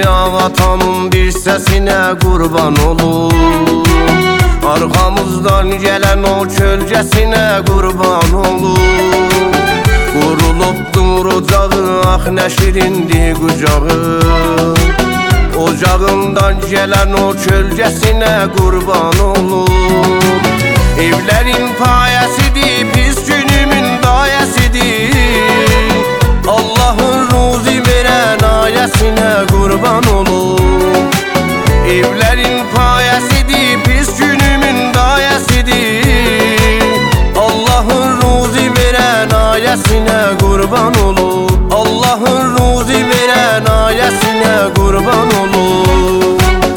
atamın bir səsinə qurban olur. Arxamızdan gələn o kölgəsinə qurban olur. Qurulubdur ocağı, ax nə şirindir qucağı. Ocağından gələn o kölgəsinə qurban olur. Evlərin payəsidir, pis günümün dayəsidir. Allahın ruzi verən ayəsinə qurban olur. Evlərin payəsidir, pis günümün dayəsidir. Allahın ruzi verən ayəsinə qurban olur. Allahın ruzi verən ayəsinə qurban olur.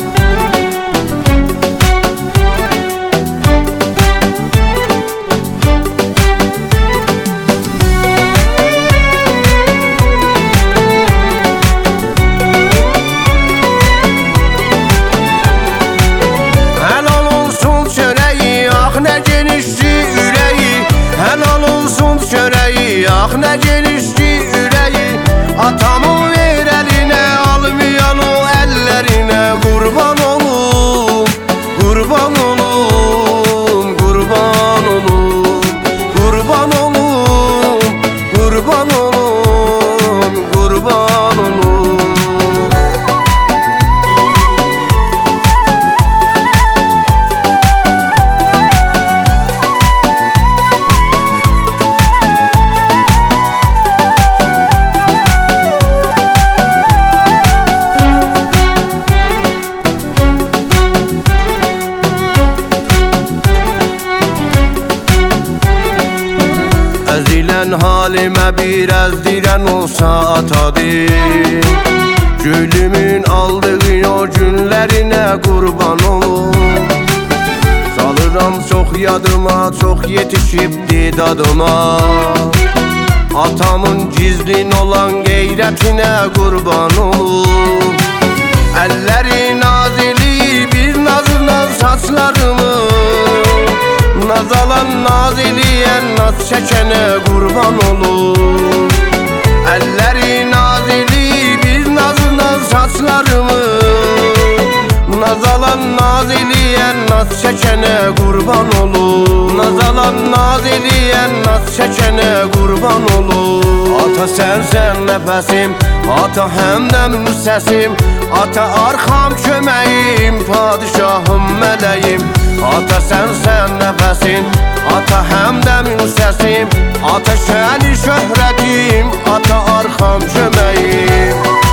Ax nə genişdir ürəyi, atamın ver əlinə, almayan o əllərinə. Qurban olum, qurban olum, qurban olum, qurban olum, qurban olum, qurban olum. Əzilən halimə bir əzdirən olsa atadır. Gülümün aldığı o günlərinə qurban olur. Salıram çox yadıma, çox yetişibdi dadıma. Atamın gizlin olan qeyrətinə qurban olur. Əlləri nazili bir nazla saçlarımı, naz alan naz eləyən naz çəkənə qurban olur. Əlləri nazili bir nazla saçlarımı, naz alan naz eləyən naz çəkənə qurban olur. Naz alan naz eləyən naz çəkənə qurban olur. Ata sənsən nəfəsim, ata həmdəm səsim. Ata arxam köməyim, padişahım mələyim. Ata sənsən nəfəsim, ata həmdəmin səsim. Ata şəni şöhrətim, ata arxam köməyim.